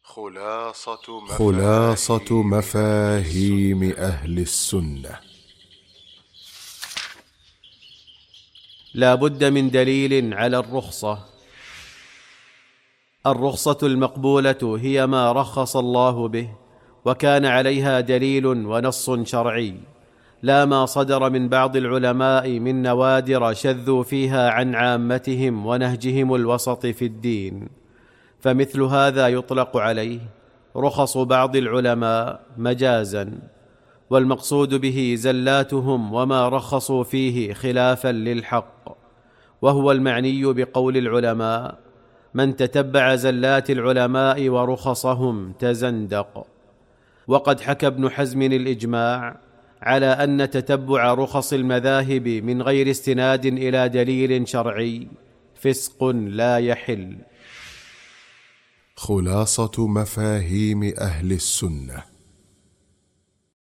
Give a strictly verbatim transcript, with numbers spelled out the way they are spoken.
خلاصة مفاهيم, خلاصة مفاهيم أهل السنة. لا بد من دليل على الرخصة. الرخصة المقبولة هي ما رخص الله به وكان عليها دليل ونص شرعي، لا ما صدر من بعض العلماء من نوادر شذوا فيها عن عامتهم ونهجهم الوسط في الدين، فمثل هذا يطلق عليه رخص بعض العلماء مجازا، والمقصود به زلاتهم وما رخصوا فيه خلافا للحق، وهو المعني بقول العلماء: من تتبع زلات العلماء ورخصهم تزندق. وقد حكى ابن حزم الإجماع على أن تتبع رخص المذاهب من غير استناد إلى دليل شرعي فسق لا يحل. خلاصة مفاهيم أهل السنة.